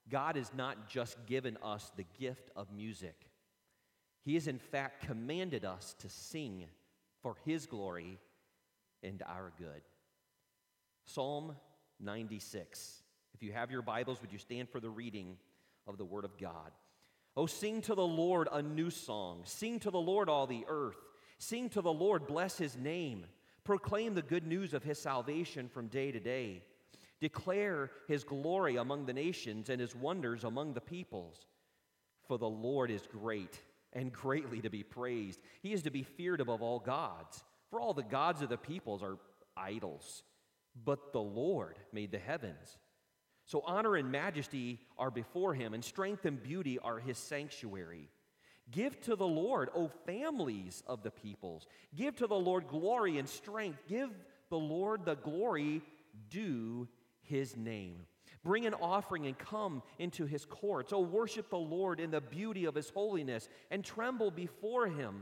God has not just given us the gift of music. He has in fact commanded us to sing for His glory and our good. Psalm 96. If you have your Bibles, would you stand for the reading of the Word of God? Oh, sing to the Lord a new song. Sing to the Lord, all the earth. Sing to the Lord, bless His name. Proclaim the good news of His salvation from day to day. Declare His glory among the nations and His wonders among the peoples. For the Lord is great and greatly to be praised. He is to be feared above all gods. For all the gods of the peoples are idols, but the Lord made the heavens. So honor and majesty are before Him, and strength and beauty are His sanctuary. Give to the Lord, O families of the peoples. Give to the Lord glory and strength. Give the Lord the glory due His name. Bring an offering and come into His courts. O worship the Lord in the beauty of His holiness, and tremble before Him,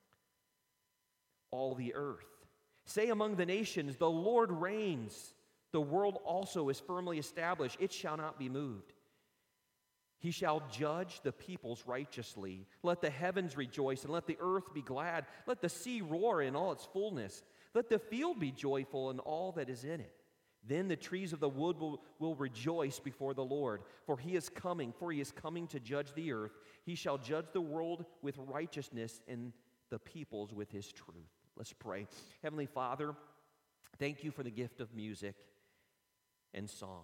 all the earth. Say among the nations, the Lord reigns. The world also is firmly established. It shall not be moved. He shall judge the peoples righteously. Let the heavens rejoice, and let the earth be glad. Let the sea roar in all its fullness. Let the field be joyful and all that is in it. Then the trees of the wood will rejoice before the Lord, for He is coming to judge the earth. He shall judge the world with righteousness and the peoples with His truth. Let's pray. Heavenly Father, thank You for the gift of music and song.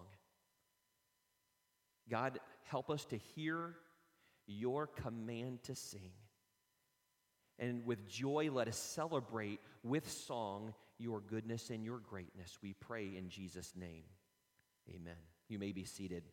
God, help us to hear Your command to sing. And with joy, let us celebrate with song Your goodness and Your greatness. We pray in Jesus' name. Amen. You may be seated.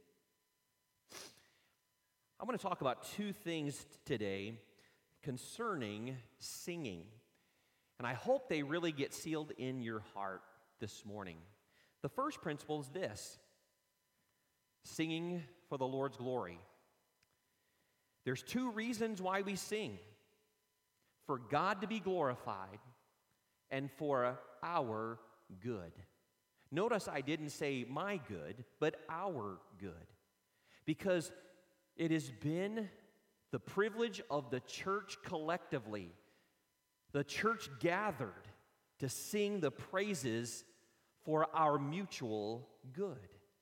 I'm going to talk about two things today concerning singing. And I hope they really get sealed in your heart this morning. The first principle is this: singing for the Lord's glory. There's two reasons why we sing: for God to be glorified and for our good. Notice I didn't say my good, but our good. Because it has been the privilege of the church collectively, the church gathered, to sing the praises for our mutual good.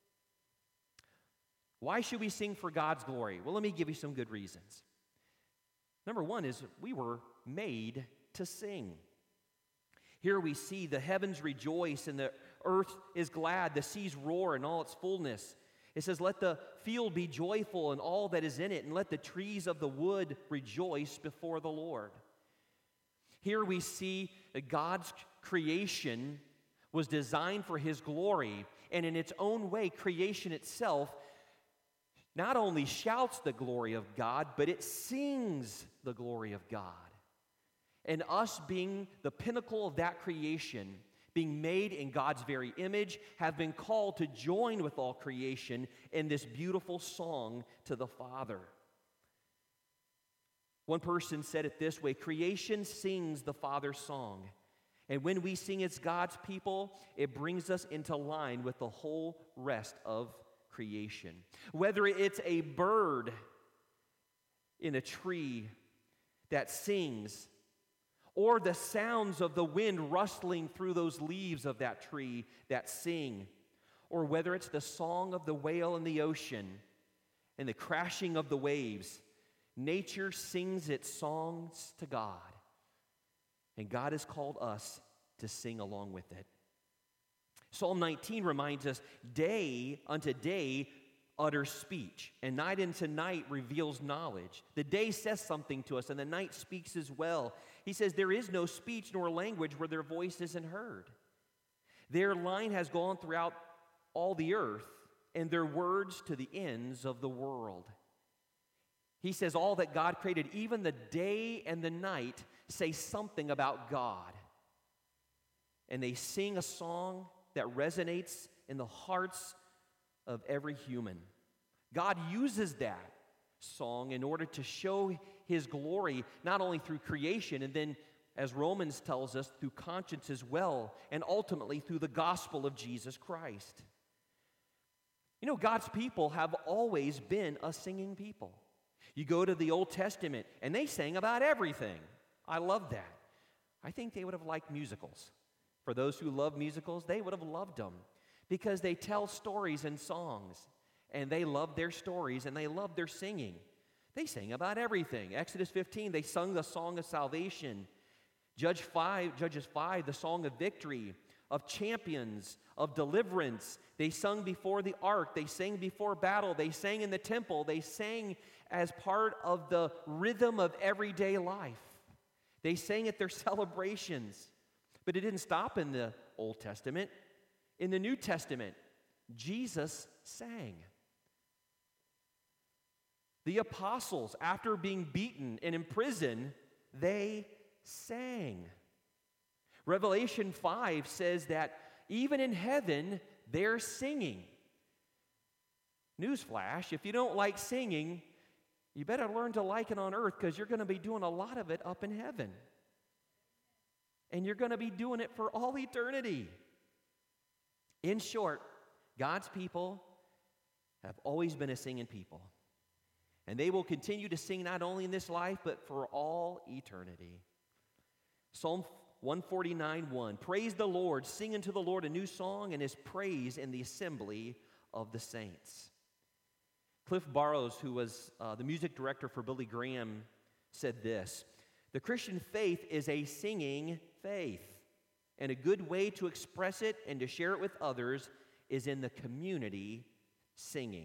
Why should we sing for God's glory? Well, let me give you some good reasons. Number one is we were made to sing. Here we see the heavens rejoice and the earth is glad, the seas roar in all its fullness. It says, let the field be joyful and all that is in it, and let the trees of the wood rejoice before the Lord. Here we see that God's creation was designed for His glory, and in its own way, creation itself not only shouts the glory of God, but it sings the glory of God. And us being the pinnacle of that creation, being made in God's very image, have been called to join with all creation in this beautiful song to the Father. One person said it this way: creation sings the Father's song. And when we sing as God's people, it brings us into line with the whole rest of creation. Whether it's a bird in a tree that sings, or the sounds of the wind rustling through those leaves of that tree that sing, or whether it's the song of the whale in the ocean and the crashing of the waves, nature sings its songs to God. And God has called us to sing along with it. Psalm 19 reminds us, day unto day utters speech, and night unto night reveals knowledge. The day says something to us, and the night speaks as well. He says, there is no speech nor language where their voice isn't heard. Their line has gone throughout all the earth, and their words to the ends of the world. He says all that God created, even the day and the night, say something about God. And they sing a song that resonates in the hearts of every human. God uses that song in order to show His glory, not only through creation, and then, as Romans tells us, through conscience as well, and ultimately through the gospel of Jesus Christ. You know, God's people have always been a singing people. You go to the Old Testament, and they sang about everything. I love that. I think they would have liked musicals. For those who love musicals, they would have loved them because they tell stories and songs, and they love their stories, and they love their singing. They sang about everything. Exodus 15, they sung the song of salvation. Judges 5, the song of victory, of champions, of deliverance. They sung before the ark. They sang before battle. They sang in the temple. They sang as part of the rhythm of everyday life. They sang at their celebrations. But it didn't stop in the Old Testament. In the New Testament, Jesus sang. The apostles, after being beaten and imprisoned, they sang. Revelation 5 says that even in heaven, they're singing. Newsflash, if you don't like singing, you better learn to like it on earth because you're going to be doing a lot of it up in heaven. And you're going to be doing it for all eternity. In short, God's people have always been a singing people. And they will continue to sing not only in this life, but for all eternity. Psalm 149:1, praise the Lord, sing unto the Lord a new song, and his praise in the assembly of the saints. Cliff Barrows, who was the music director for Billy Graham, said this: the Christian faith is a singing faith, and a good way to express it and to share it with others is in the community singing.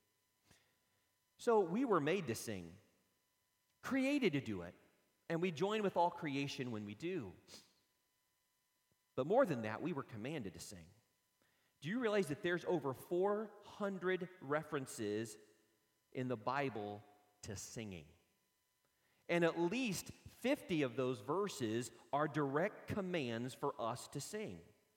So we were made to sing, created to do it, and we join with all creation when we do. But more than that, we were commanded to sing. Do you realize that there's over 400 references in the Bible to singing? And at least 50 of those verses are direct commands for us to sing.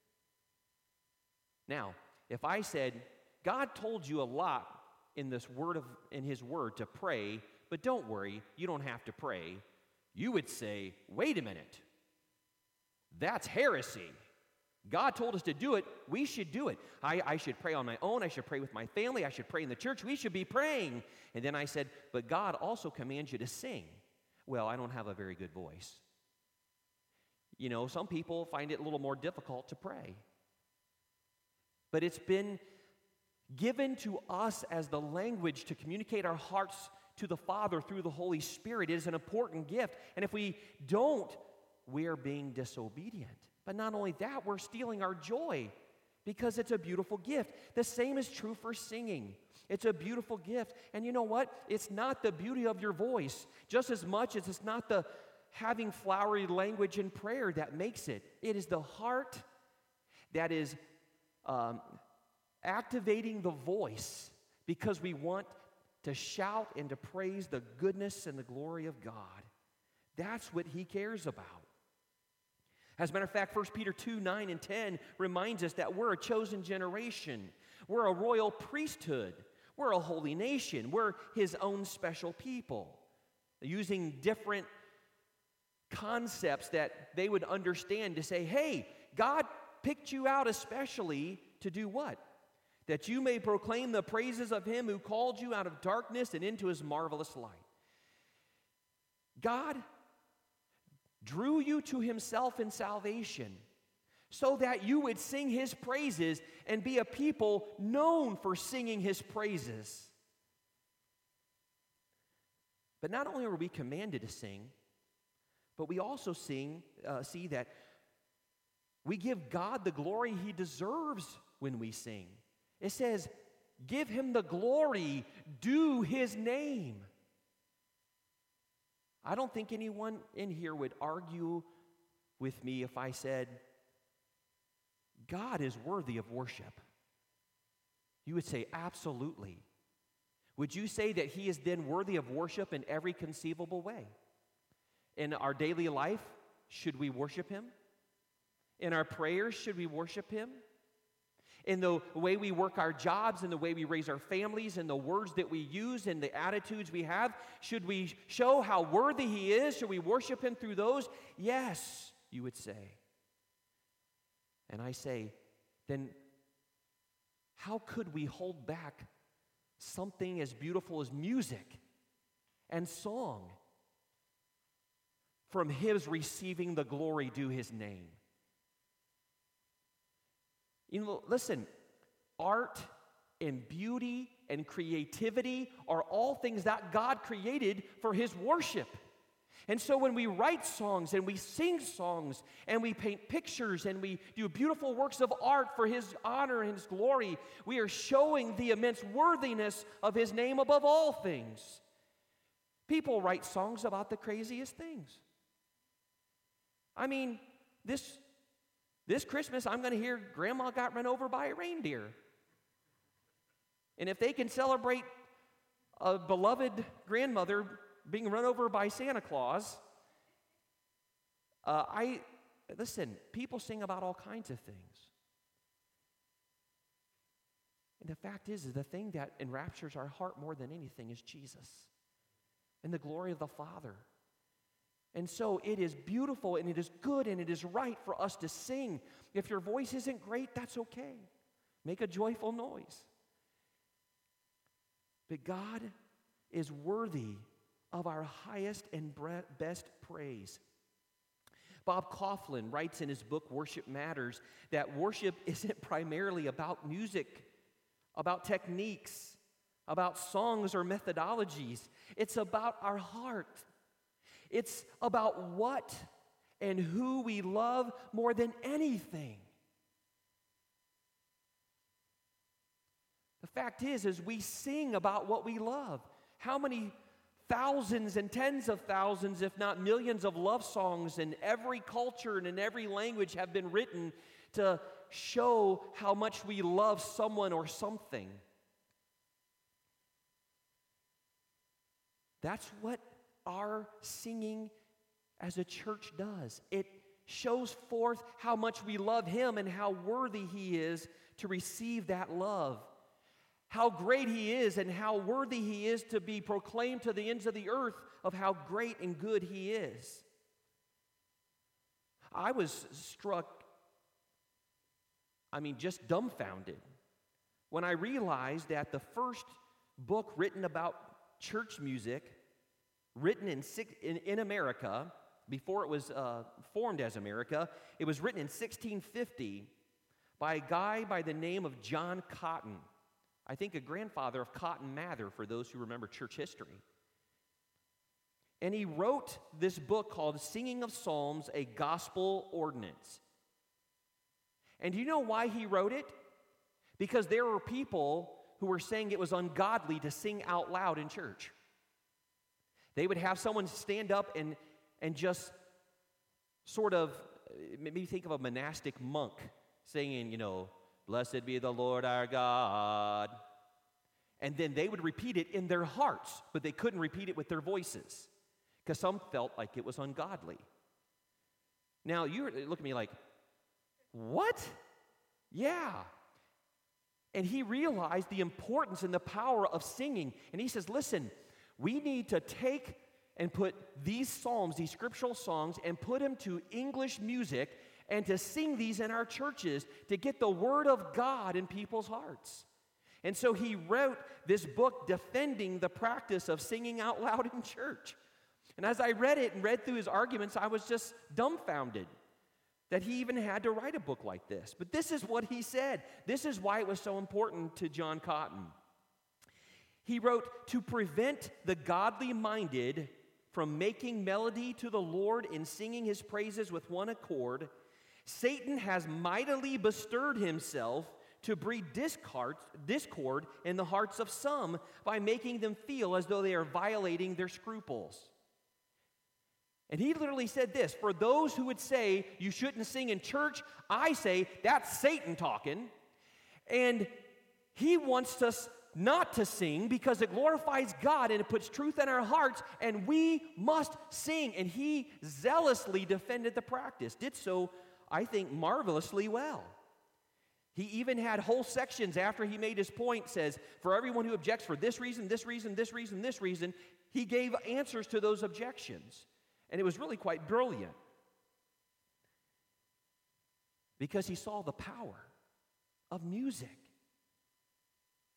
Now, if I said, God told you a lot in his word to pray, but don't worry, you don't have to pray, you would say, wait a minute, that's heresy. God told us to do it, we should do it. I should pray on my own, I should pray with my family, I should pray in the church, we should be praying. And then I said, but God also commands you to sing. Well, I don't have a very good voice. You know, some people find it a little more difficult to pray. But it's been given to us as the language to communicate our hearts to the Father through the Holy Spirit. It is an important gift. And if we don't, we're being disobedient. But not only that, we're stealing our joy because it's a beautiful gift. The same is true for singing. It's a beautiful gift. And you know what? It's not the beauty of your voice just as much as it's not the having flowery language in prayer that makes it. It is the heart that is activating the voice because we want to shout and to praise the goodness and the glory of God. That's what he cares about. As a matter of fact, 1 Peter 2:9 and 10 reminds us that we're a chosen generation. We're a royal priesthood. We're a holy nation. We're his own special people. Using different concepts that they would understand to say, hey, God picked you out especially to do what? That you may proclaim the praises of him who called you out of darkness and into his marvelous light. God drew you to himself in salvation so that you would sing his praises and be a people known for singing his praises. But not only are we commanded to sing, but we also see that we give God the glory he deserves when we sing. It says, give him the glory due his name. I don't think anyone in here would argue with me if I said, God is worthy of worship. You would say, absolutely. Would you say that he is then worthy of worship in every conceivable way? In our daily life, should we worship him? In our prayers, should we worship him? In the way we work our jobs, in the way we raise our families, in the words that we use, and the attitudes we have, should we show how worthy he is? Should we worship him through those? Yes, you would say. And I say, then how could we hold back something as beautiful as music and song from His receiving the glory due His name? Listen, art and beauty and creativity are all things that God created for His worship. And so when we write songs and we sing songs and we paint pictures and we do beautiful works of art for His honor and His glory, we are showing the immense worthiness of His name above all things. People write songs about the craziest things. I mean, this Christmas I'm going to hear Grandma got run over by a reindeer. And if they can celebrate a beloved grandmother being run over by Santa Claus, listen, people sing about all kinds of things. And the fact is the thing that enraptures our heart more than anything is Jesus and the glory of the Father. And so it is beautiful and it is good and it is right for us to sing. If your voice isn't great, that's okay. Make a joyful noise. But God is worthy of our highest and best praise. Bob Kauflin writes in his book, Worship Matters, that worship isn't primarily about music, about techniques, about songs or methodologies. It's about our heart. It's about what and who we love more than anything. The fact is we sing about what we love. How many thousands and tens of thousands, if not millions, of love songs in every culture and in every language have been written to show how much we love someone or something. That's what our singing as a church does. It shows forth how much we love Him and how worthy He is to receive that love. How great He is and how worthy He is to be proclaimed to the ends of the earth of how great and good He is. I was struck, just dumbfounded, when I realized that the first book written about church music, written in America, before it was formed as America, it was written in 1650 by a guy by the name of John Cotton. I think a grandfather of Cotton Mather, for those who remember church history. And he wrote this book called Singing of Psalms, a Gospel Ordinance. And do you know why he wrote it? Because there were people who were saying it was ungodly to sing out loud in church. They would have someone stand up and just sort of, maybe think of a monastic monk singing, blessed be the Lord our God. And then they would repeat it in their hearts, but they couldn't repeat it with their voices because some felt like it was ungodly. Now, you look at me like, what? Yeah. And he realized the importance and the power of singing. And he says, listen, we need to take and put these psalms, these scriptural songs, and put them to English music and to sing these in our churches to get the word of God in people's hearts. And so he wrote this book defending the practice of singing out loud in church. And as I read it and read through his arguments, I was just dumbfounded that he even had to write a book like this. But this is what he said. This is why it was so important to John Cotton. He wrote, to prevent the godly-minded from making melody to the Lord and singing His praises with one accord, Satan has mightily bestirred himself to breed discord in the hearts of some by making them feel as though they are violating their scruples. And he literally said this, for those who would say you shouldn't sing in church, I say that's Satan talking. And he wants us not to sing because it glorifies God and it puts truth in our hearts, and we must sing. And he zealously defended the practice, did so, I think, marvelously well. He even had whole sections after he made his point, says, for everyone who objects for this reason, this reason, this reason, this reason, he gave answers to those objections. And it was really quite brilliant because he saw the power of music.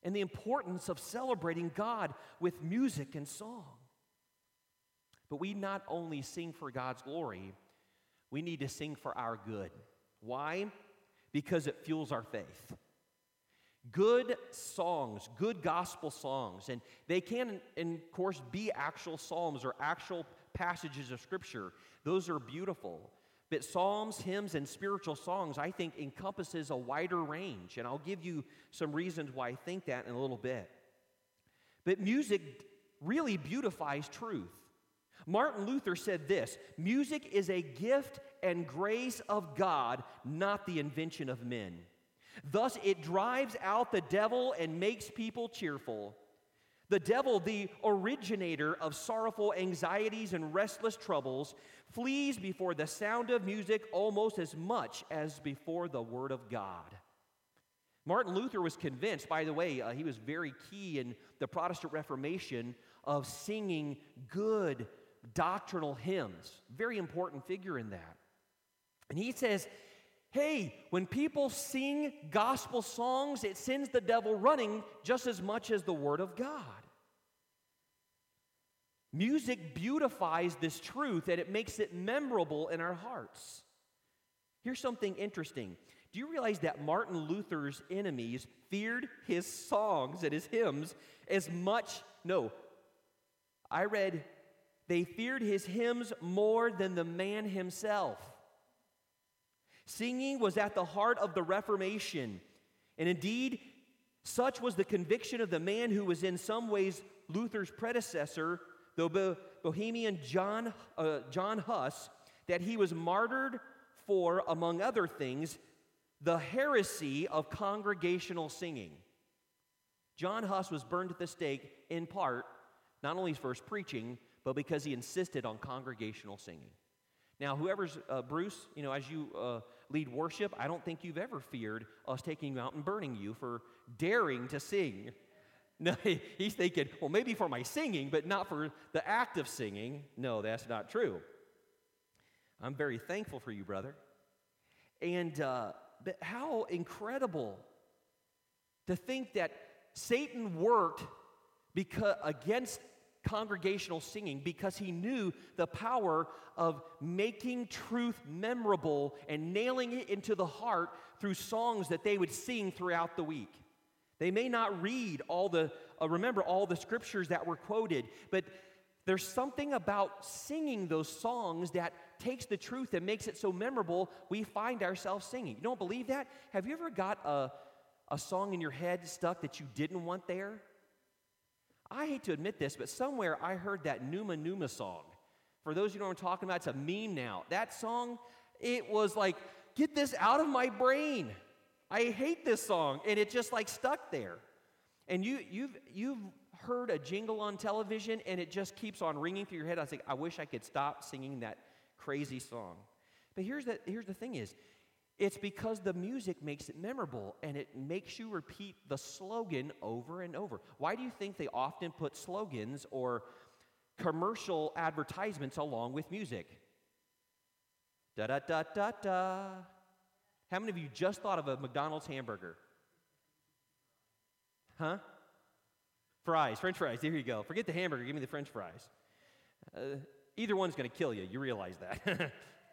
and the importance of celebrating God with music and song. But we not only sing for God's glory, we need to sing for our good. Why? Because it fuels our faith. Good songs, good gospel songs, and they can, of course, be actual psalms or actual passages of Scripture. Those are beautiful. But psalms, hymns, and spiritual songs, I think, encompasses a wider range, and I'll give you some reasons why I think that in a little bit. But music really beautifies truth. Martin Luther said this: music is a gift and grace of God, not the invention of men. Thus, it drives out the devil and makes people cheerful. The devil, the originator of sorrowful anxieties and restless troubles, flees before the sound of music almost as much as before the word of God. Martin Luther was convinced, by the way, he was very key in the Protestant Reformation, of singing good doctrinal hymns. Very important figure in that. And he says, hey, when people sing gospel songs, it sends the devil running just as much as the Word of God. Music beautifies this truth and it makes it memorable in our hearts. Here's something interesting. Do you realize that Martin Luther's enemies feared his songs and his hymns as much? No, I read they feared his hymns more than the man himself. Singing was at the heart of the Reformation, and indeed, such was the conviction of the man who was in some ways Luther's predecessor, the Bohemian John Huss, that he was martyred for, among other things, the heresy of congregational singing. John Huss was burned at the stake in part, not only for his preaching, but because he insisted on congregational singing. Now, whoever's, Bruce, as you lead worship, I don't think you've ever feared us taking you out and burning you for daring to sing. No, he's thinking, well, maybe for my singing, but not for the act of singing. No, that's not true. I'm very thankful for you, brother. And but how incredible to think that Satan worked against congregational singing because he knew the power of making truth memorable and nailing it into the heart through songs that they would sing throughout the week. They may not read remember all the scriptures that were quoted, but there's something about singing those songs that takes the truth and makes it so memorable we find ourselves singing. You don't believe that? Have you ever got a song in your head stuck that you didn't want there? I hate to admit this, but somewhere I heard that Numa Numa song. For those who know what I'm talking about, it's a meme now. That song, it was like, get this out of my brain. I hate this song, and it just like stuck there. And you've heard a jingle on television, and it just keeps on ringing through your head. I was like, I wish I could stop singing that crazy song. But here's the thing is, it's because the music makes it memorable, and it makes you repeat the slogan over and over. Why do you think they often put slogans or commercial advertisements along with music? Da-da-da-da-da. How many of you just thought of a McDonald's hamburger? Huh? Fries, French fries, there you go. Forget the hamburger, give me the French fries. Either one's going to kill you, you realize that.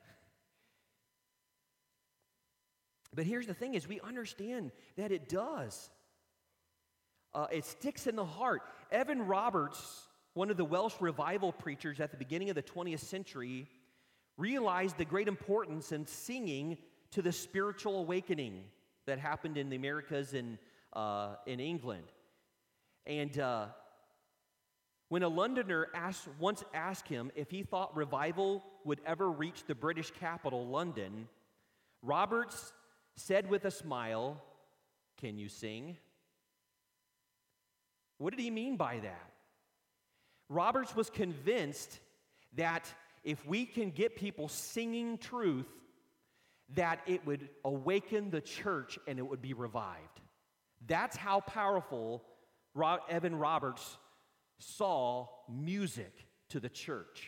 But here's the thing is we understand that it does. It sticks in the heart. Evan Roberts, one of the Welsh revival preachers at the beginning of the 20th century, realized the great importance in singing to the spiritual awakening that happened in the Americas and in England. And when a Londoner once asked him if he thought revival would ever reach the British capital, London, Roberts said with a smile, "Can you sing?" What did he mean by that? Roberts was convinced that if we can get people singing truth, that it would awaken the church and it would be revived. That's how powerful Evan Roberts saw music to the church.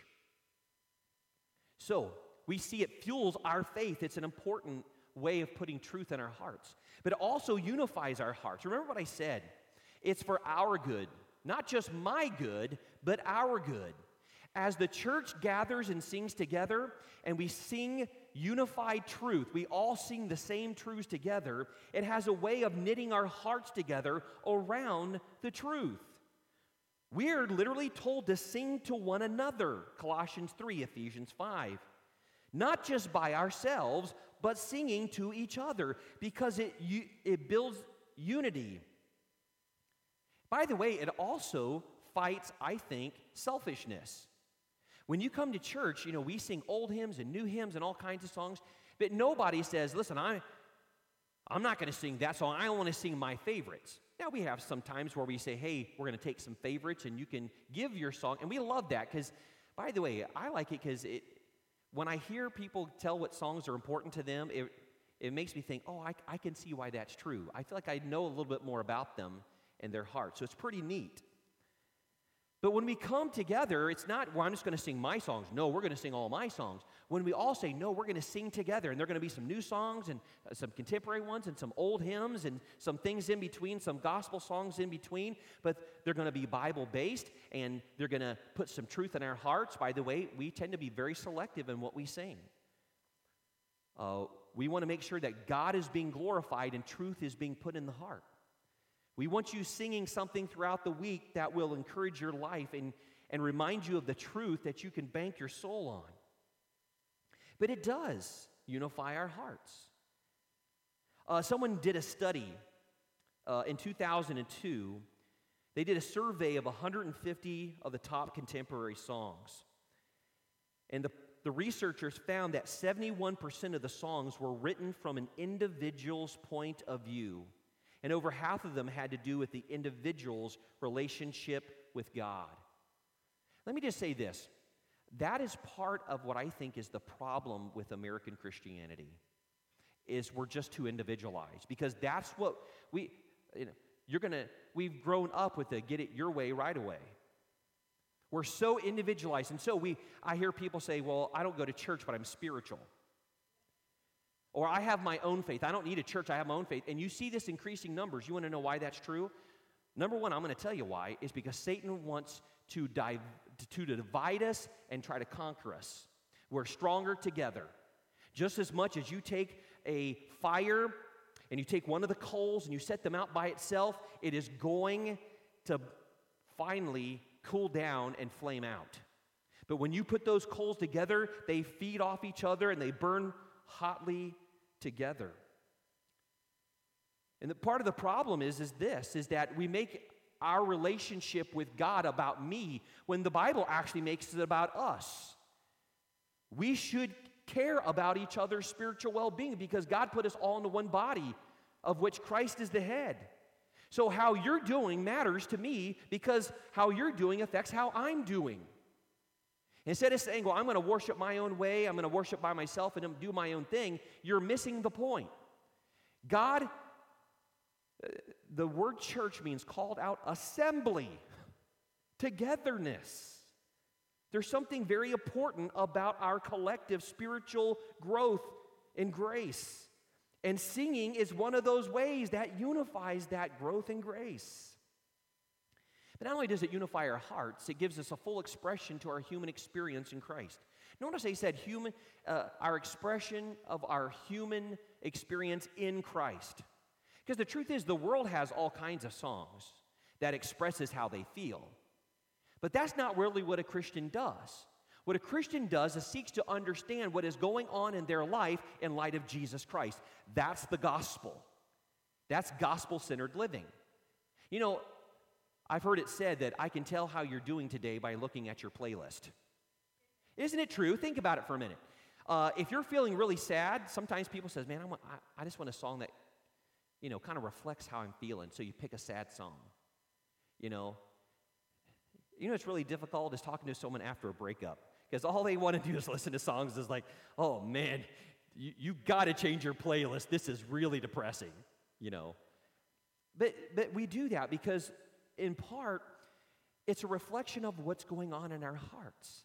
So, we see it fuels our faith. It's an important way of putting truth in our hearts. But it also unifies our hearts. Remember what I said. It's for our good, not just my good, but our good. As the church gathers and sings together, and we sing unified truth, we all sing the same truths together, it has a way of knitting our hearts together around the truth. We're literally told to sing to one another, Colossians 3, Ephesians 5. Not just by ourselves, but singing to each other, because it builds unity. By the way, it also fights, I think, selfishness. When you come to church, we sing old hymns and new hymns and all kinds of songs, but nobody says, listen, I'm not going to sing that song. I want to sing my favorites. Now, we have some times where we say, hey, we're going to take some favorites, and you can give your song, and we love that, because, by the way, I like it because when I hear people tell what songs are important to them, it makes me think, oh, I can see why that's true. I feel like I know a little bit more about them and their heart, so it's pretty neat. But when we come together, it's not, well, I'm just going to sing my songs. No, we're going to sing all my songs. When we all say, no, we're going to sing together, and there are going to be some new songs and some contemporary ones and some old hymns and some things in between, some gospel songs in between, but they're going to be Bible-based, and they're going to put some truth in our hearts. By the way, we tend to be very selective in what we sing. We want to make sure that God is being glorified and truth is being put in the heart. We want you singing something throughout the week that will encourage your life and remind you of the truth that you can bank your soul on. But it does unify our hearts. Someone did a study in 2002. They did a survey of 150 of the top contemporary songs. And the researchers found that 71% of the songs were written from an individual's point of view. And over half of them had to do with the individual's relationship with God. Let me just say this. That is part of what I think is the problem with American Christianity, is we're just too individualized. Because that's what we've grown up with the get it your way right away. We're so individualized. And so I hear people say, well, I don't go to church, but I'm spiritual. Or I have my own faith. I don't need a church. I have my own faith. And you see this increasing numbers. You want to know why that's true? Number one, I'm going to tell you why. Is because Satan wants to divide us and try to conquer us. We're stronger together. Just as much as you take a fire and you take one of the coals and you set them out by itself, it is going to finally cool down and flame out. But when you put those coals together, they feed off each other and they burn hotly together. And the part of the problem is that we make our relationship with God about me when the Bible actually makes it about us. We should care about each other's spiritual well-being because God put us all into one body of which Christ is the head. So how you're doing matters to me because how you're doing affects how I'm doing. Instead of saying, well, I'm going to worship my own way, I'm going to worship by myself and do my own thing, you're missing the point. God, the word church means called out assembly, togetherness. There's something very important about our collective spiritual growth and grace. And singing is one of those ways that unifies that growth and grace. But not only does it unify our hearts, it gives us a full expression to our human experience in Christ. Notice he said our expression of our human experience in Christ. Because the truth is, the world has all kinds of songs that expresses how they feel. But that's not really what a Christian does. What a Christian does is seeks to understand what is going on in their life in light of Jesus Christ. That's the gospel. That's gospel-centered living. I've heard it said that I can tell how you're doing today by looking at your playlist. Isn't it true? Think about it for a minute. If you're feeling really sad, sometimes people say, man, I just want a song that, kind of reflects how I'm feeling. So you pick a sad song. It's really difficult is talking to someone after a breakup because all they want to do is listen to songs is like, oh, man, you got to change your playlist. This is really depressing, But we do that because in part, it's a reflection of what's going on in our hearts.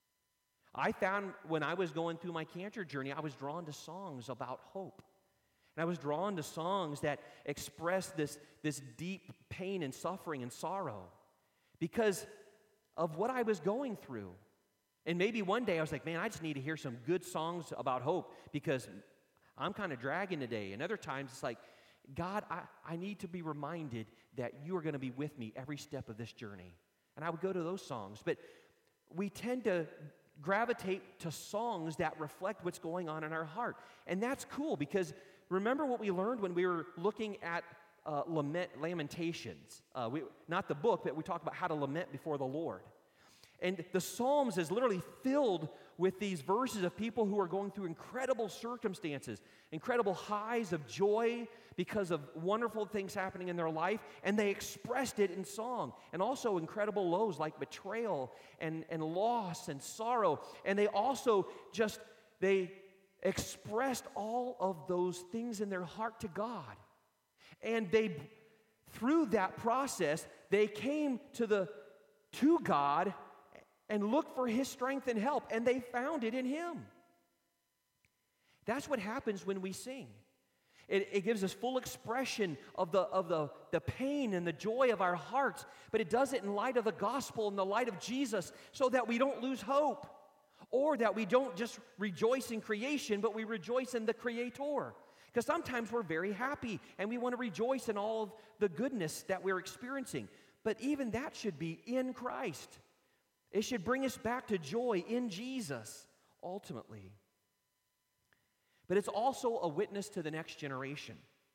I found when I was going through my cancer journey, I was drawn to songs about hope. And I was drawn to songs that expressed this deep pain and suffering and sorrow because of what I was going through. And maybe one day I was like, man, I just need to hear some good songs about hope because I'm kind of dragging today. And other times it's like, God, I need to be reminded that you are going to be with me every step of this journey. And I would go to those songs. But we tend to gravitate to songs that reflect what's going on in our heart. And that's cool because remember what we learned when we were looking at Lamentations. Not the book, but we talked about how to lament before the Lord. And the Psalms is literally filled with these verses of people who are going through incredible circumstances, incredible highs of joy because of wonderful things happening in their life, and they expressed it in song. And also incredible lows like betrayal and loss and sorrow. And they also they expressed all of those things in their heart to God. And through that process, they came to God and looked for His strength and help, and they found it in Him. That's what happens when we sing. It gives us full expression of the pain and the joy of our hearts, but it does it in light of the gospel and the light of Jesus so that we don't lose hope, or that we don't just rejoice in creation, but we rejoice in the Creator. Because sometimes we're very happy, and we want to rejoice in all of the goodness that we're experiencing. But even that should be in Christ. It should bring us back to joy in Jesus, ultimately. But it's also a witness to the next generation.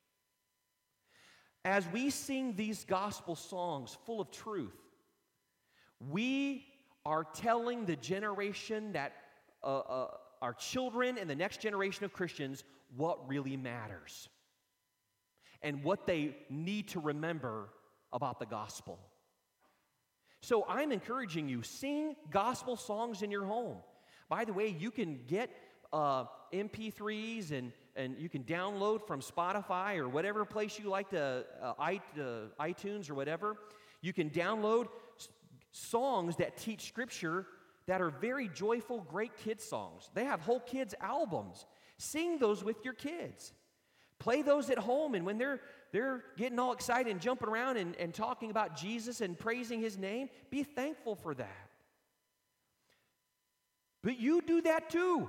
As we sing these gospel songs full of truth, we are telling the generation that our children and the next generation of Christians what really matters and what they need to remember about the gospel. So I'm encouraging you, sing gospel songs in your home. By the way, you can get MP3s and you can download from Spotify or whatever place you like to, iTunes or whatever. You can download songs that teach Scripture that are very joyful, great kids songs. They have whole kids albums. Sing those with your kids. Play those at home, and when they're getting all excited and jumping around and talking about Jesus and praising His name, be thankful for that. But you do that too.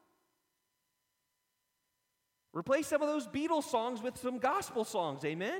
Replace some of those Beatles songs with some gospel songs, amen?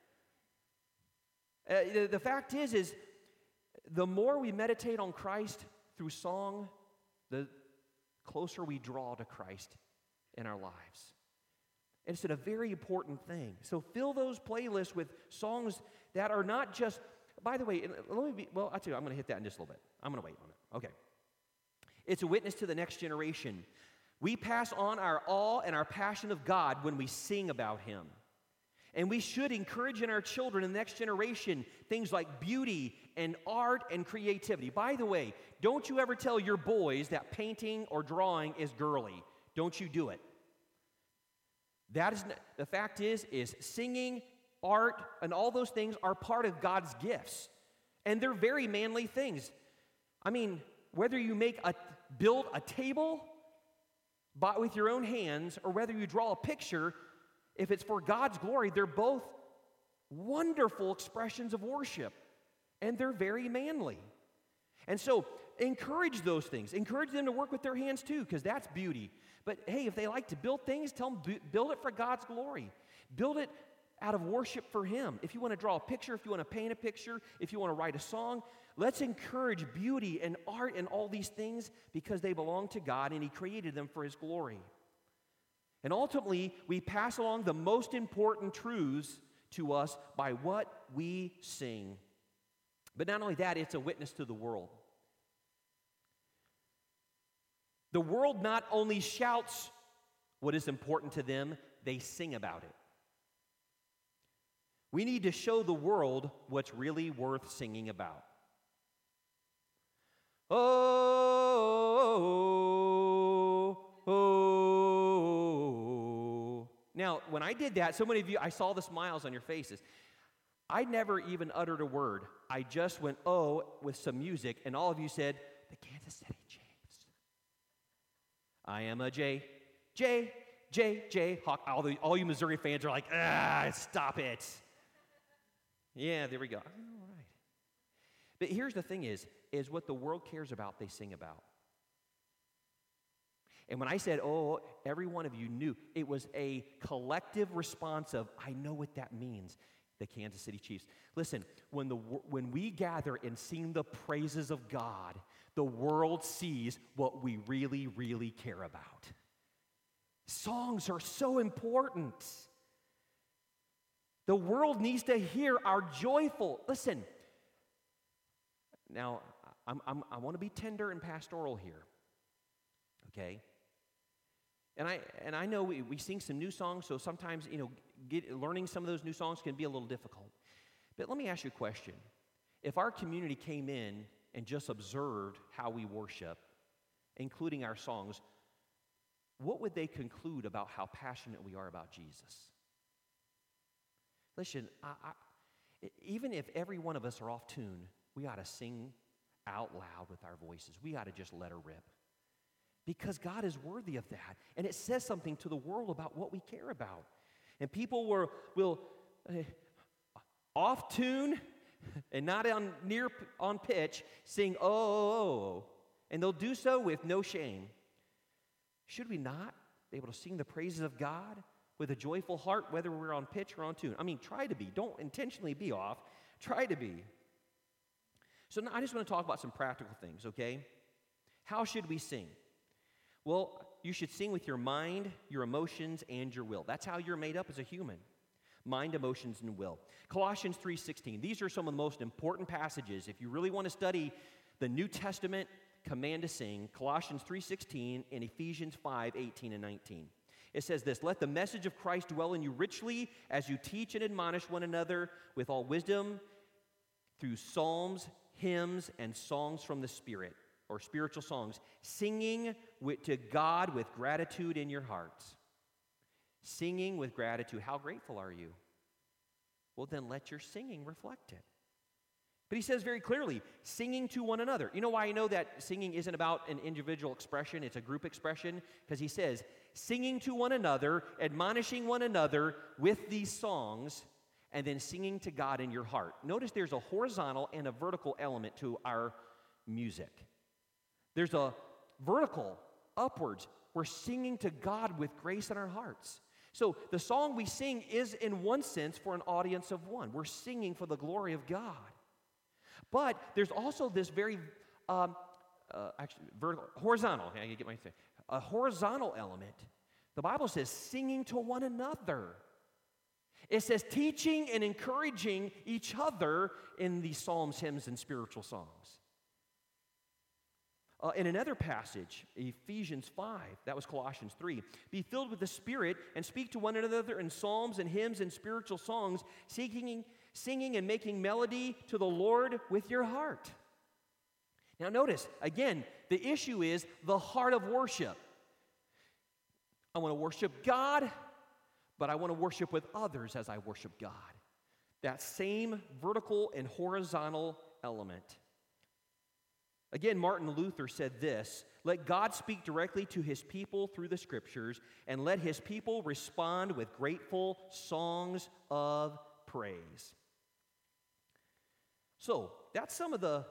The fact is the more we meditate on Christ through song, the closer we draw to Christ in our lives. And it's a very important thing. So fill those playlists with songs that are not just, by the way, I'll tell you, I'm going to hit that in just a little bit. I'm going to wait on it. Okay. It's a witness to the next generation. We pass on our awe and our passion of God when we sing about Him. And we should encourage in our children and the next generation things like beauty and art and creativity. By the way, don't you ever tell your boys that painting or drawing is girly. Don't you do it. The fact is singing, art, and all those things are part of God's gifts. And they're very manly things. I mean, whether you build a table with your own hands or whether you draw a picture, if it's for God's glory, they're both wonderful expressions of worship. And they're very manly. And so encourage those things. Encourage them to work with their hands too, because that's beauty. But hey, if they like to build things, tell them build it for God's glory. Build it out of worship for Him. If you want to draw a picture, if you want to paint a picture, if you want to write a song, let's encourage beauty and art and all these things because they belong to God and He created them for His glory. And ultimately, we pass along the most important truths to us by what we sing. But not only that, it's a witness to the world. The world not only shouts what is important to them, they sing about it. We need to show the world what's really worth singing about. Oh, oh, oh. Now, when I did that, so many of you, I saw the smiles on your faces. I never even uttered a word. I just went, oh, with some music, and all of you said, the Kansas City Chiefs. I am a J, Jayhawk. All you Missouri fans are like, stop it. Yeah, there we go. All right. But here's the thing is what the world cares about, they sing about. And when I said, oh, every one of you knew, it was a collective response of, I know what that means, the Kansas City Chiefs. Listen, when we gather and sing the praises of God, the world sees what we really, really care about. Songs are so important. The world needs to hear our joyful, listen, now, I want to be tender and pastoral here, okay? And I know we sing some new songs, so sometimes, learning some of those new songs can be a little difficult. But let me ask you a question. If our community came in and just observed how we worship, including our songs, what would they conclude about how passionate we are about Jesus? Listen, even if every one of us are off tune, we ought to sing out loud with our voices. We ought to just let her rip. Because God is worthy of that. And it says something to the world about what we care about. And people will off tune and not on pitch sing, oh, and they'll do so with no shame. Should we not be able to sing the praises of God with a joyful heart, whether we're on pitch or on tune? I mean, try to be. Don't intentionally be off. Try to be. So now I just want to talk about some practical things, okay? How should we sing? Well, you should sing with your mind, your emotions, and your will. That's how you're made up as a human. Mind, emotions, and will. Colossians 3:16. These are some of the most important passages. If you really want to study the New Testament command to sing, Colossians 3:16 and Ephesians 5:18 and 19. It says this, let the message of Christ dwell in you richly as you teach and admonish one another with all wisdom through psalms, hymns, and songs from the Spirit, or spiritual songs, singing to God with gratitude in your hearts. Singing with gratitude. How grateful are you? Well, then let your singing reflect it. But he says very clearly, singing to one another. You know why I know that singing isn't about an individual expression, it's a group expression? Because he says, singing to one another, admonishing one another with these songs, and then singing to God in your heart. Notice there's a horizontal and a vertical element to our music. There's a vertical, upwards. We're singing to God with grace in our hearts. So the song we sing is, in one sense, for an audience of one. We're singing for the glory of God. But there's also this very, vertical, horizontal, I can get my thing, a horizontal element. The Bible says singing to one another. It says teaching and encouraging each other in these psalms, hymns, and spiritual songs. In another passage, Ephesians 5, that was Colossians 3, be filled with the Spirit and speak to one another in psalms and hymns and spiritual songs, singing and making melody to the Lord with your heart. Now notice, again, the issue is the heart of worship. I want to worship God, but I want to worship with others as I worship God. That same vertical and horizontal element. Again, Martin Luther said this, let God speak directly to his people through the scriptures, and let his people respond with grateful songs of praise. So, that's some of the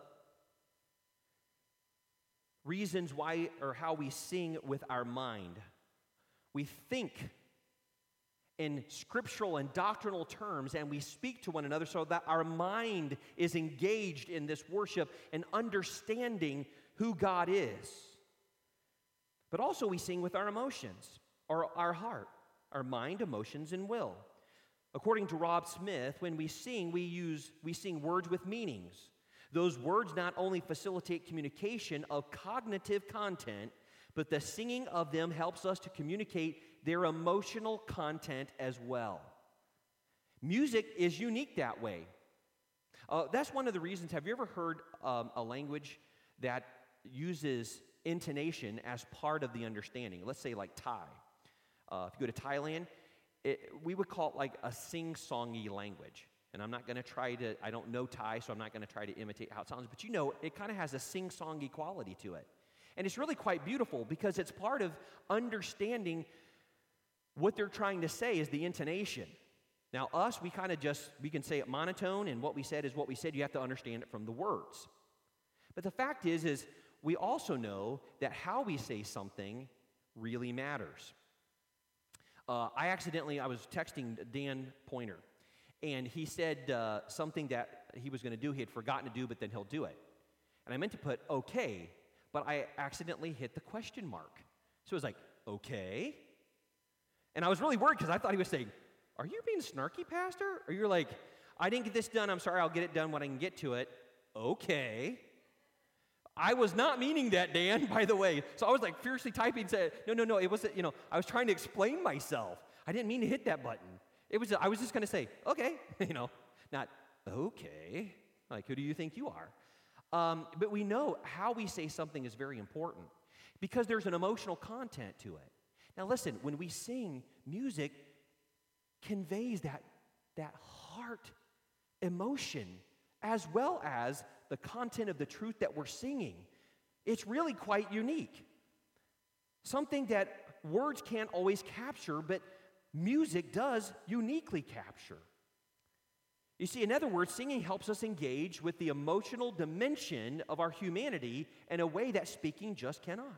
reasons why or how we sing with our mind. We think in scriptural and doctrinal terms, and we speak to one another so that our mind is engaged in this worship and understanding who God is. But also we sing with our emotions, or our heart, our mind, emotions, and will. According to Rob Smith, when we sing, we sing words with meanings. Those words not only facilitate communication of cognitive content, but the singing of them helps us to communicate their emotional content as well. Music is unique that way. That's one of the reasons. Have you ever heard a language that uses intonation as part of the understanding? Let's say like Thai. If you go to Thailand, we would call it like a sing-songy language. And I'm not going to I don't know Thai, so I'm not going to try to imitate how it sounds. But it kind of has a sing-songy quality to it. And it's really quite beautiful because it's part of understanding What they're trying to say is the intonation. Now, us, we can say it monotone, and what we said is what we said. You have to understand it from the words. But the fact is we also know that how we say something really matters. I was texting Dan Pointer, and he said something that he was going to do, he had forgotten to do, but then he'll do it. And I meant to put okay, but I accidentally hit the question mark. So it was like, okay? And I was really worried because I thought he was saying, are you being snarky, Pastor? Or you're like, I didn't get this done, I'm sorry, I'll get it done when I can get to it. Okay. I was not meaning that, Dan, by the way. So I was like fiercely typing, said, no, it wasn't, I was trying to explain myself. I didn't mean to hit that button. I was just going to say, okay, not okay. Like, who do you think you are? But we know how we say something is very important because there's an emotional content to it. Now listen, when we sing, music conveys that heart emotion as well as the content of the truth that we're singing. It's really quite unique. Something that words can't always capture, but music does uniquely capture. You see, in other words, singing helps us engage with the emotional dimension of our humanity in a way that speaking just cannot.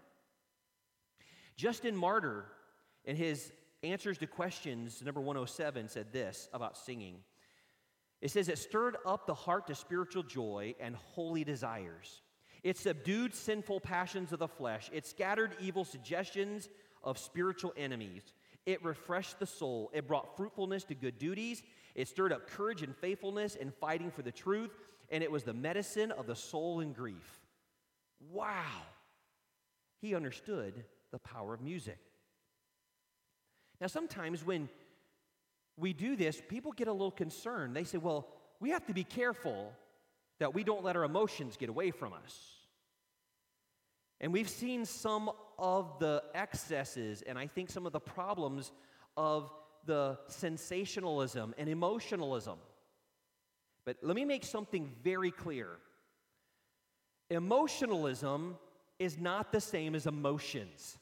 Justin Martyr, in his Answers to Questions, number 107, said this about singing. It says, it stirred up the heart to spiritual joy and holy desires. It subdued sinful passions of the flesh. It scattered evil suggestions of spiritual enemies. It refreshed the soul. It brought fruitfulness to good duties. It stirred up courage and faithfulness in fighting for the truth. And it was the medicine of the soul in grief. Wow. He understood the power of music. Now, sometimes when we do this, people get a little concerned. They say, well, we have to be careful that we don't let our emotions get away from us. And we've seen some of the excesses and I think some of the problems of the sensationalism and emotionalism. But let me make something very clear. Emotionalism is not the same as emotions.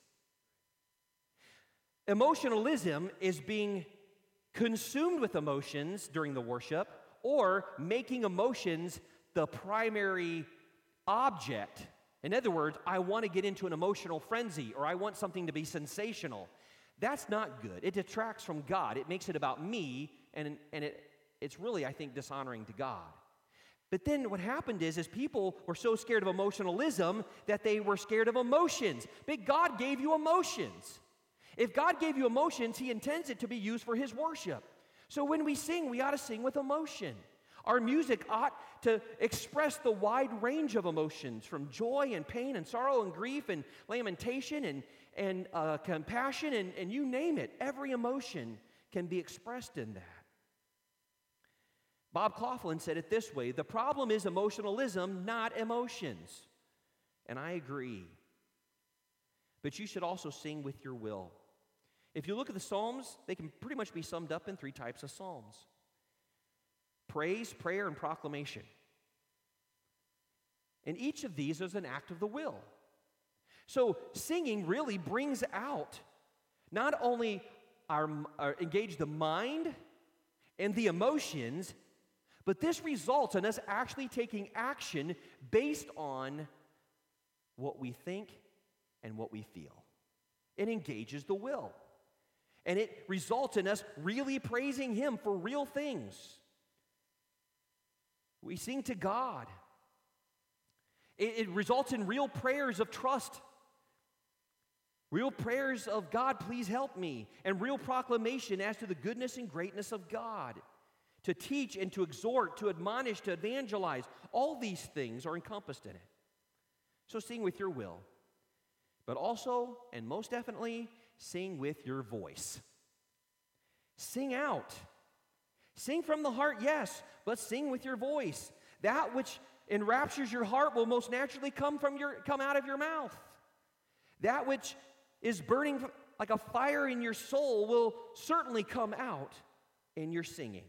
Emotionalism is being consumed with emotions during the worship or making emotions the primary object. In other words, I want to get into an emotional frenzy or I want something to be sensational. That's not good. It detracts from God. It makes it about me, and it's really, I think, dishonoring to God. But then what happened is people were so scared of emotionalism that they were scared of emotions. But God gave you emotions. If God gave you emotions, He intends it to be used for His worship. So when we sing, we ought to sing with emotion. Our music ought to express the wide range of emotions, from joy and pain and sorrow and grief and lamentation and compassion and you name it. Every emotion can be expressed in that. Bob Kauflin said it this way: the problem is emotionalism, not emotions. And I agree. But you should also sing with your will. If you look at the Psalms, they can pretty much be summed up in three types of Psalms: praise, prayer, and proclamation. And each of these is an act of the will. So singing really brings out not only engage the mind and the emotions, but this results in us actually taking action based on what we think and what we feel. It engages the will. And it results in us really praising Him for real things. We sing to God. It results in real prayers of trust. Real prayers of God, please help me. And real proclamation as to the goodness and greatness of God. To teach and to exhort, to admonish, to evangelize. All these things are encompassed in it. So sing with your will. But also, and most definitely, sing with your voice. Sing out. Sing from the heart, yes, but sing with your voice. That which enraptures your heart will most naturally come out of your mouth. That which is burning like a fire in your soul will certainly come out in your singing.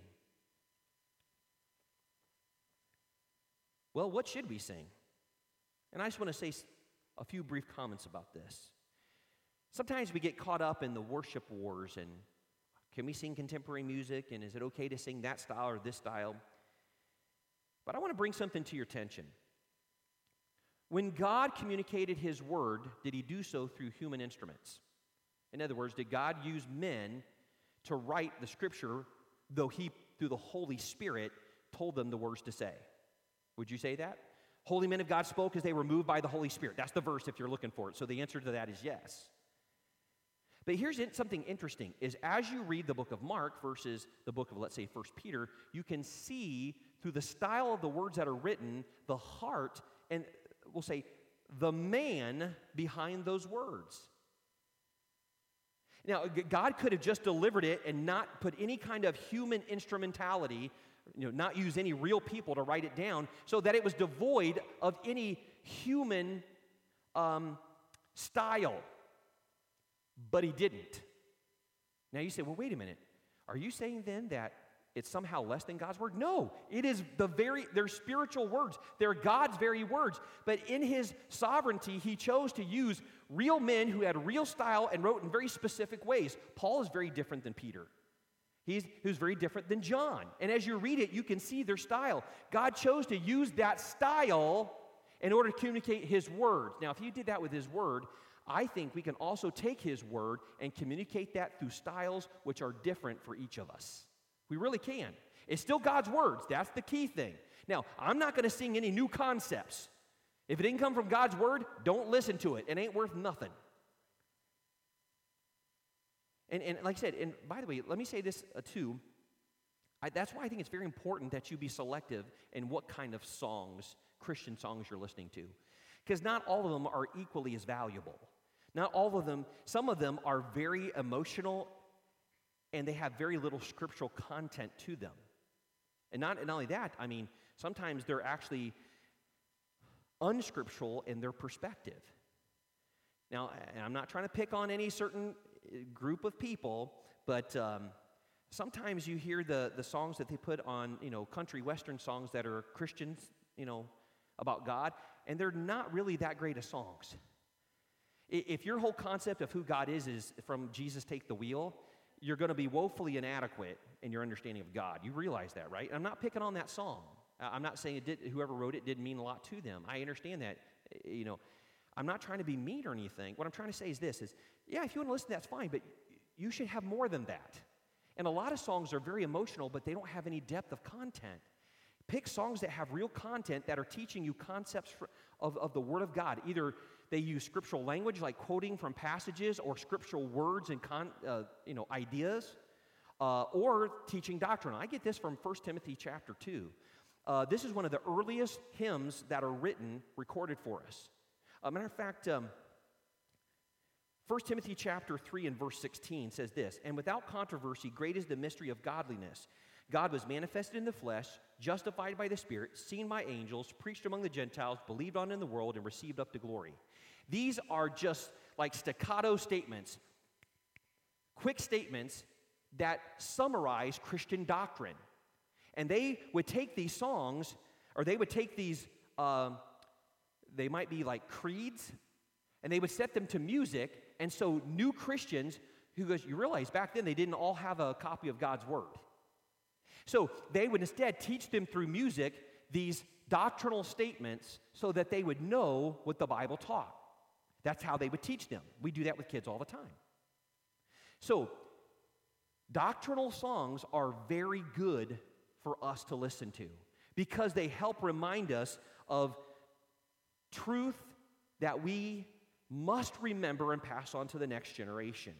Well, what should we sing? And I just want to say a few brief comments about this. Sometimes we get caught up in the worship wars and can we sing contemporary music and is it okay to sing that style or this style? But I want to bring something to your attention. When God communicated his word, did he do so through human instruments? In other words, did God use men to write the scripture, though he, through the Holy Spirit, told them the words to say? Would you say that? Holy men of God spoke as they were moved by the Holy Spirit. That's the verse if you're looking for it. So the answer to that is yes. But here's something interesting, is as you read the book of Mark versus the book of, let's say, 1 Peter, you can see through the style of the words that are written, the heart, and we'll say, the man behind those words. Now, God could have just delivered it and not put any kind of human instrumentality, not use any real people to write it down, so that it was devoid of any human style. But he didn't. Now you say, well, wait a minute. Are you saying then that it's somehow less than God's word? No, it is they're spiritual words. They're God's very words. But in his sovereignty, he chose to use real men who had real style and wrote in very specific ways. Paul is very different than Peter. He was very different than John. And as you read it, you can see their style. God chose to use that style in order to communicate his words. Now, if he did that with his word, I think we can also take his word and communicate that through styles which are different for each of us. We really can. It's still God's words. That's the key thing. Now, I'm not going to sing any new concepts. If it didn't come from God's word, don't listen to it. It ain't worth nothing. And like I said, and by the way, let me say this too. That's why I think it's very important that you be selective in what kind of songs, Christian songs, you're listening to. Because not all of them are equally as valuable. Not all of them, some of them are very emotional and they have very little scriptural content to them. And not only that, I mean, sometimes they're actually unscriptural in their perspective. Now, I'm not trying to pick on any certain group of people, but sometimes you hear the songs that they put on, country western songs that are Christians, about God, and they're not really that great of songs. If your whole concept of who God is from Jesus take the wheel, you're going to be woefully inadequate in your understanding of God. You realize that, right? I'm not picking on that song. I'm not saying whoever wrote it didn't mean a lot to them. I understand that. I'm not trying to be mean or anything. What I'm trying to say is this, yeah, if you want to listen, that's fine, but you should have more than that. And a lot of songs are very emotional, but they don't have any depth of content. Pick songs that have real content that are teaching you concepts of the Word of God. Either they use scriptural language like quoting from passages or scriptural words and ideas, or teaching doctrine. I get this from 1 Timothy chapter 2. This is one of the earliest hymns that are recorded for us. Matter of fact, 1 Timothy chapter 3 and verse 16 says this, "And without controversy, great is the mystery of godliness. God was manifested in the flesh, justified by the Spirit, seen by angels, preached among the Gentiles, believed on in the world, and received up to glory." These are just like staccato statements, quick statements that summarize Christian doctrine. And they would take these songs, or they would take these, they might be like creeds, and they would set them to music. And so new Christians, you realize back then they didn't all have a copy of God's Word. So they would instead teach them through music these doctrinal statements so that they would know what the Bible taught. That's how they would teach them. We do that with kids all the time. So doctrinal songs are very good for us to listen to because they help remind us of truth that we must remember and pass on to the next generation.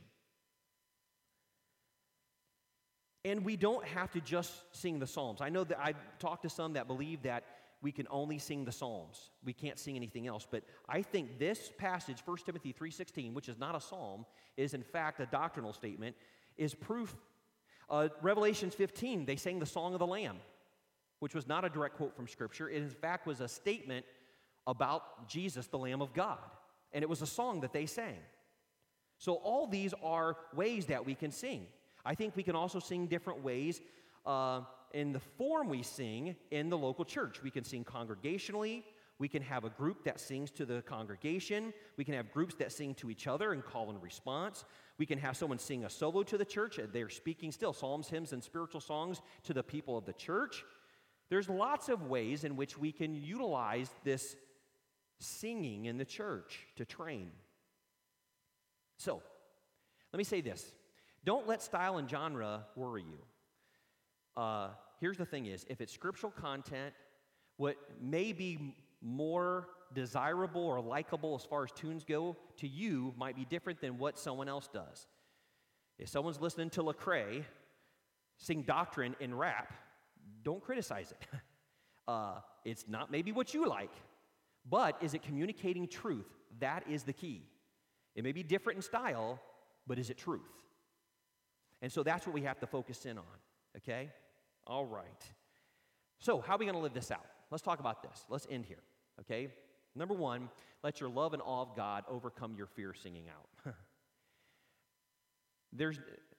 And we don't have to just sing the Psalms. I know that I've talked to some that believe that we can only sing the Psalms. We can't sing anything else. But I think this passage, 1 Timothy 3:16, which is not a psalm, is in fact a doctrinal statement, is proof. Revelations 15, they sang the Song of the Lamb, which was not a direct quote from Scripture. It in fact was a statement about Jesus, the Lamb of God. And it was a song that they sang. So all these are ways that we can sing. I think we can also sing different ways in the form we sing in the local church. We can sing congregationally, We can have a group that sings to the congregation. We can have groups that sing to each other and call and response. We can have someone sing a solo to the church. They're speaking still psalms, hymns, and spiritual songs to the people of the church. There's lots of ways in which we can utilize this singing in the church to train. So, let me say this. Don't let style and genre worry you. Here's the thing is, if it's scriptural content, what may be more desirable or likable as far as tunes go to you might be different than what someone else does. If someone's listening to Lecrae sing doctrine in rap, don't criticize it. It's not maybe what you like, but is it communicating truth? That is the key. It may be different in style, but is it truth? And so that's what we have to focus in on, okay? All right. So how are we going to live this out? Let's talk about this. Let's end here, okay? Number one, let your love and awe of God overcome your fear of singing out. There's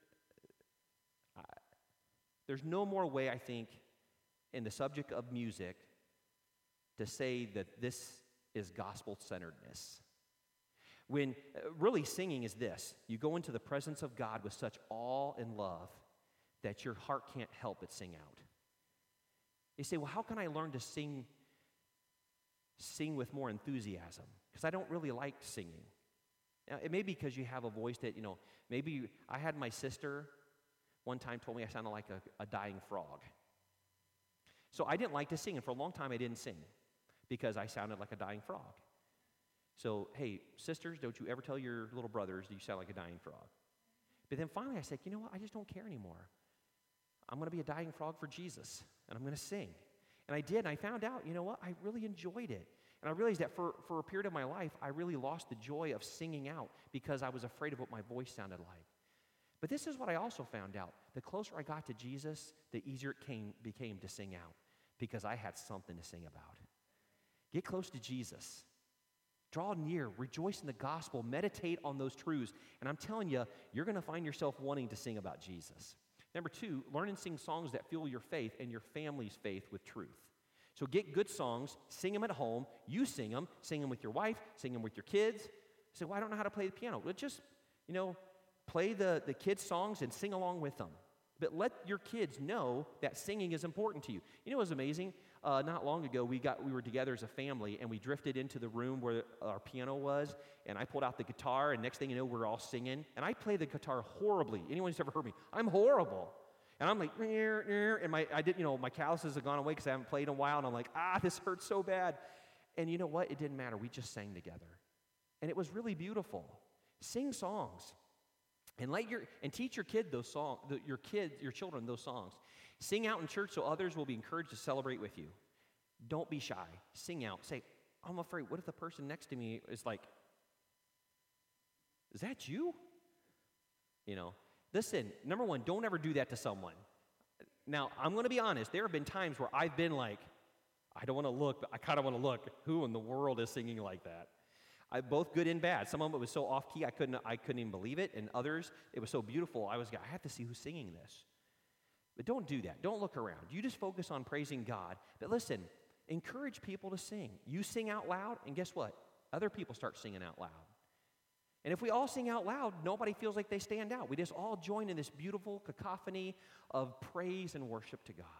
no more way, I think, in the subject of music to say that this is gospel-centeredness. When really singing is this: you go into the presence of God with such awe and love that your heart can't help but sing out. You say, well, how can I learn to sing with more enthusiasm? Because I don't really like singing. Now, it may be because you have a voice that, maybe I had my sister one time told me I sounded like a dying frog. So I didn't like to sing, and for a long time I didn't sing because I sounded like a dying frog. So, hey, sisters, don't you ever tell your little brothers that you sound like a dying frog. But then finally I said, you know what, I just don't care anymore. I'm going to be a dying frog for Jesus, and I'm going to sing. And I did, and I found out, you know what, I really enjoyed it. And I realized that for a period of my life, I really lost the joy of singing out because I was afraid of what my voice sounded like. But this is what I also found out. The closer I got to Jesus, the easier it became to sing out because I had something to sing about. Get close to Jesus. Draw near, rejoice in the gospel, meditate on those truths, and I'm telling you, you're going to find yourself wanting to sing about Jesus. Number two, learn and sing songs that fuel your faith and your family's faith with truth. So get good songs, sing them at home, you sing them with your wife, sing them with your kids. Say, well, I don't know how to play the piano. Well, just, play the kids' songs and sing along with them. But let your kids know that singing is important to you. You know what was amazing? Not long ago, we were together as a family, and we drifted into the room where our piano was, and I pulled out the guitar, and next thing you know, we're all singing. And I play the guitar horribly. Anyone who's ever heard me, I'm horrible. And I'm like, and my calluses have gone away because I haven't played in a while, and I'm like, this hurts so bad. And you know what? It didn't matter. We just sang together. And it was really beautiful. Sing songs. And teach your kid those songs, your children those songs. Sing out in church so others will be encouraged to celebrate with you. Don't be shy. Sing out. Say, I'm afraid. What if the person next to me is like, is that you? Listen, number one, don't ever do that to someone. Now, I'm going to be honest. There have been times where I've been like, I don't want to look, but I kind of want to look. Who in the world is singing like that? Both good and bad. Some of it was so off key I couldn't even believe it, and others it was so beautiful. I have to see who's singing this. But don't do that. Don't look around. You just focus on praising God. But listen, encourage people to sing. You sing out loud, and guess what? Other people start singing out loud. And if we all sing out loud, nobody feels like they stand out. We just all join in this beautiful cacophony of praise and worship to God.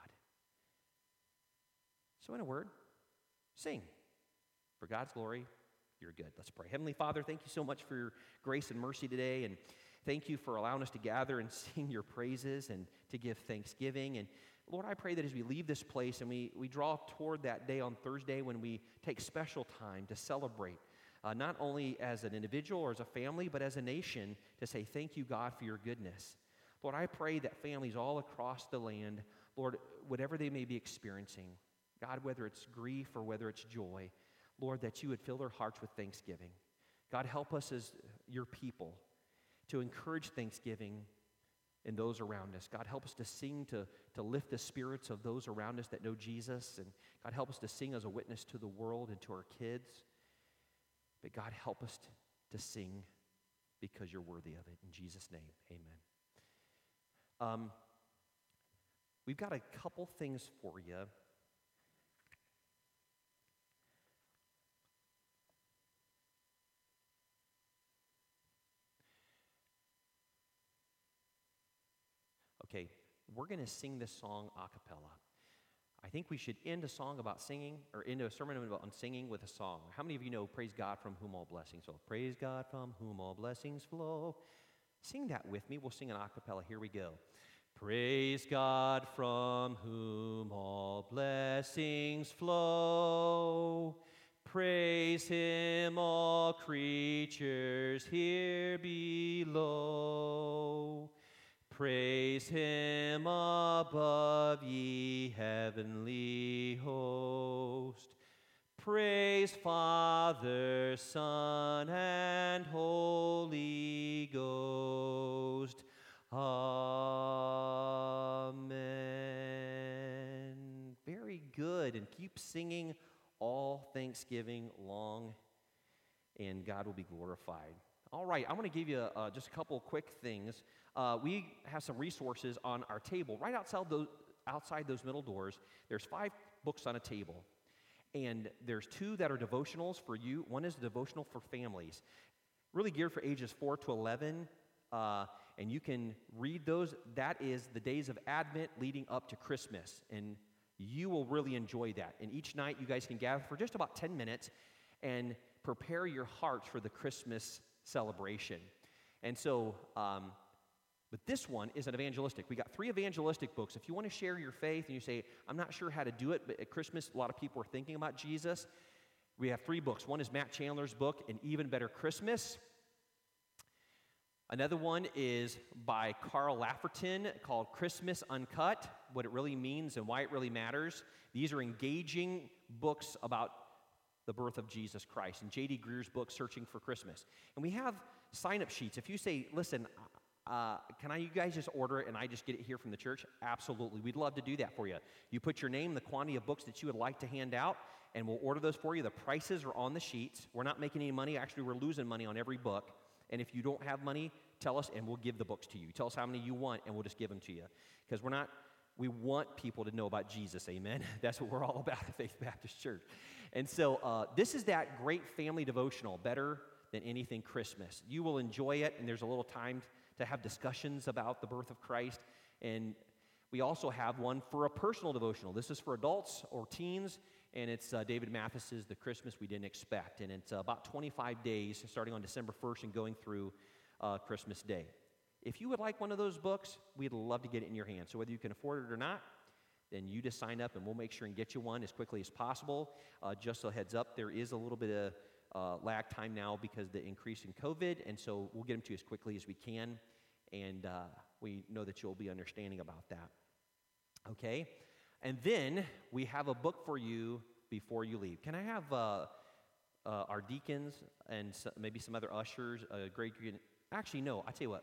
So in a word, sing for God's glory. You're good. Let's pray. Heavenly Father, thank you so much for your grace and mercy today, and thank you for allowing us to gather and sing your praises and to give thanksgiving. And Lord, I pray that as we leave this place and we draw toward that day on Thursday when we take special time to celebrate, not only as an individual or as a family, but as a nation, to say thank you, God, for your goodness. Lord, I pray that families all across the land, Lord, whatever they may be experiencing, God, whether it's grief or whether it's joy, Lord, that you would fill their hearts with thanksgiving. God, help us as your people to encourage thanksgiving in those around us. God, help us to sing to lift the spirits of those around us that know Jesus. And God, help us to sing as a witness to the world and to our kids. But God, help us to sing because you're worthy of it. In Jesus' name, amen. We've got a couple things for you. Okay, we're going to sing this song a cappella. I think we should end a song about singing, or end a sermon on singing with a song. How many of you know Praise God from whom all blessings flow? Praise God from whom all blessings flow. Sing that with me. We'll sing an a cappella. Here we go. Praise God from whom all blessings flow. Praise him, all creatures here below. Praise him above, ye heavenly host. Praise Father, Son, and Holy Ghost. Amen. Very good. And keep singing all Thanksgiving long, and God will be glorified. All right, I want to give you just a couple quick things. We have some resources on our table. Right outside those middle doors, there's 5 books on a table. And there's 2 that are devotionals for you. One is a devotional for families, really geared for ages 4 to 11. And you can read those. That is the days of Advent leading up to Christmas. And you will really enjoy that. And each night you guys can gather for just about 10 minutes and prepare your hearts for the Christmas celebration. And so, but this one is an evangelistic. We got 3 evangelistic books. If you want to share your faith and you say, I'm not sure how to do it, but at Christmas, a lot of people are thinking about Jesus. We have 3 books. One is Matt Chandler's book, An Even Better Christmas. Another one is by Carl Lafferton called Christmas Uncut, What It Really Means and Why It Really Matters. These are engaging books about the birth of Jesus Christ. And J.D. Greer's book, Searching for Christmas. And we have sign-up sheets. If you say, listen, you guys just order it and I just get it here from the church? Absolutely. We'd love to do that for you. You put your name, the quantity of books that you would like to hand out, and we'll order those for you. The prices are on the sheets. We're not making any money. Actually, we're losing money on every book. And if you don't have money, tell us and we'll give the books to you. Tell us how many you want and we'll just give them to you. Because we want people to know about Jesus, amen? That's what we're all about at Faith Baptist Church. And so this is that great family devotional, better than anything Christmas. You will enjoy it, and there's a little time to have discussions about the birth of Christ. And we also have one for a personal devotional. This is for adults or teens, and it's David Mathis's The Christmas We Didn't Expect. And it's about 25 days, starting on December 1st and going through Christmas Day. If you would like one of those books, we'd love to get it in your hand. So whether you can afford it or not, then you just sign up and we'll make sure and get you one as quickly as possible. Just so heads up, there is a little bit of lag time now because of the increase in COVID, and so we'll get them to you as quickly as we can, and we know that you'll be understanding about that. Okay? And then we have a book for you before you leave. Can I have our deacons and maybe some other ushers, actually, no, I tell you what.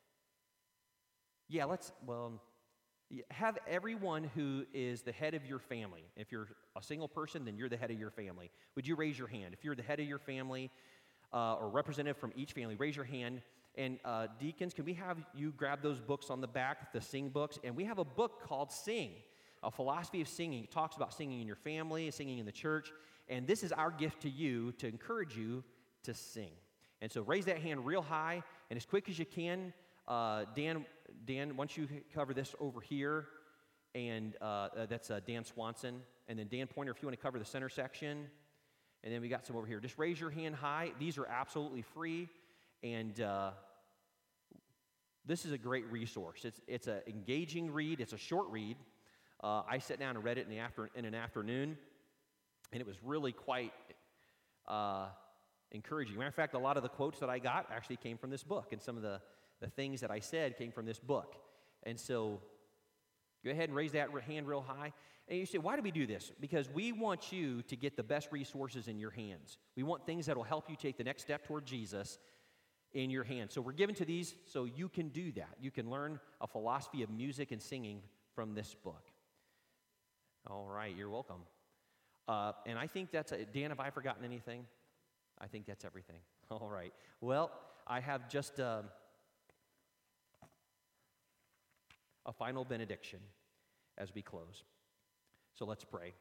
Yeah, have everyone who is the head of your family. If you're a single person, then you're the head of your family. Would you raise your hand? If you're the head of your family or representative from each family, raise your hand. And deacons, can we have you grab those books on the back, the Sing books? And we have a book called Sing, A Philosophy of Singing. It talks about singing in your family, singing in the church. And this is our gift to you to encourage you to sing. And so raise that hand real high and as quick as you can. Dan, once you cover this over here, and that's Dan Swanson. And then Dan Pointer, if you want to cover the center section. And then we got some over here. Just raise your hand high. These are absolutely free. And this is a great resource. It's an engaging read. It's a short read. I sat down and read it in an afternoon, and it was really quite encouraging. Matter of fact, a lot of the quotes that I got actually came from this book, and some of the things that I said came from this book. And so go ahead and raise that hand real high. And you say, why do we do this? Because we want you to get the best resources in your hands. We want things that will help you take the next step toward Jesus in your hands. So we're given to these so you can do that. You can learn a philosophy of music and singing from this book. All right, you're welcome. And I think that's Dan, have I forgotten anything? I think that's everything. All right. Well, I have just a final benediction as we close. So let's pray.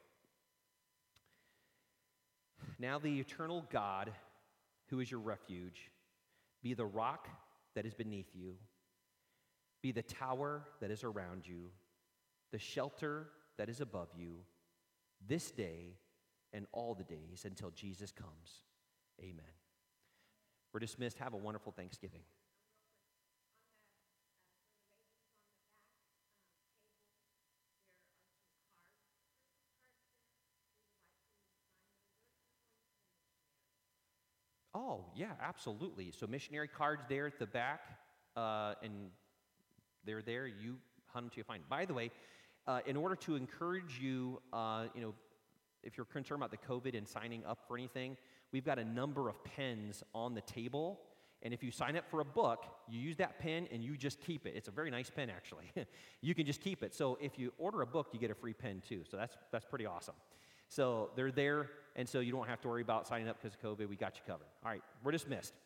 Now the eternal God, who is your refuge, be the rock that is beneath you. be the tower that is around you, the shelter that is above you, this day and all the days until Jesus comes. Amen. We're dismissed. Have a wonderful Thanksgiving. Oh, yeah, absolutely. So missionary cards there at the back, and they're there. You hunt them till you find. By the way, in order to encourage you, if you're concerned about the COVID and signing up for anything, we've got a number of pens on the table. And if you sign up for a book, you use that pen and you just keep it. It's a very nice pen, actually. You can just keep it. So if you order a book, you get a free pen too. So that's pretty awesome. So they're there, and so you don't have to worry about signing up because of COVID. We got you covered. All right, we're dismissed.